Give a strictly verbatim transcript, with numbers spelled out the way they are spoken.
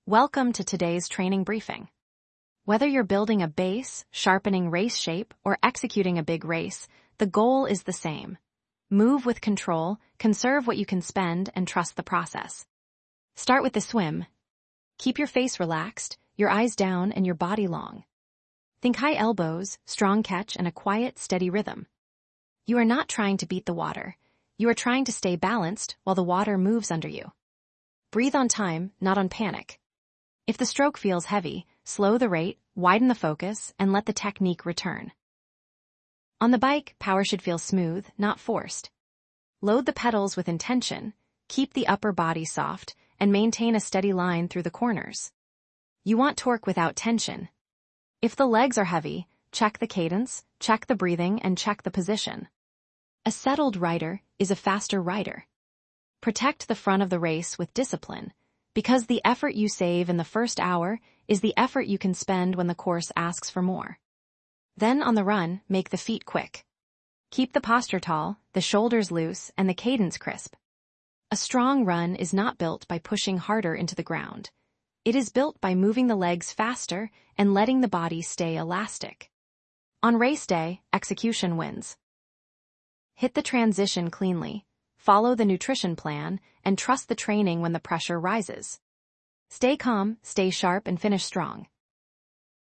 Welcome to today's training briefing. Whether you're building a base, sharpening race shape, or executing a big race, the goal is the same. Move with control, conserve what you can spend, and trust the process. Start with the swim. Keep your face relaxed, your eyes down, and your body long. Think high elbows, strong catch, and a quiet, steady rhythm. You are not trying to beat the water. You are trying to stay balanced while the water moves under you. Breathe on time, not on panic. If the stroke feels heavy, slow the rate, widen the focus, and let the technique return. On the bike, power should feel smooth, not forced. Load the pedals with intention, keep the upper body soft, and maintain a steady line through the corners. You want torque without tension. If the legs are heavy, check the cadence, check the breathing, and check the position. A settled rider is a faster rider. Protect the front of the race with discipline, because the effort you save in the first hour is the effort you can spend when the course asks for more. Then on the run, make the feet quick. Keep the posture tall, the shoulders loose, and the cadence crisp. A strong run is not built by pushing harder into the ground. It is built by moving the legs faster and letting the body stay elastic. On race day, execution wins. Hit the transition cleanly, follow the nutrition plan, and trust the training when the pressure rises. Stay calm, stay sharp, and finish strong.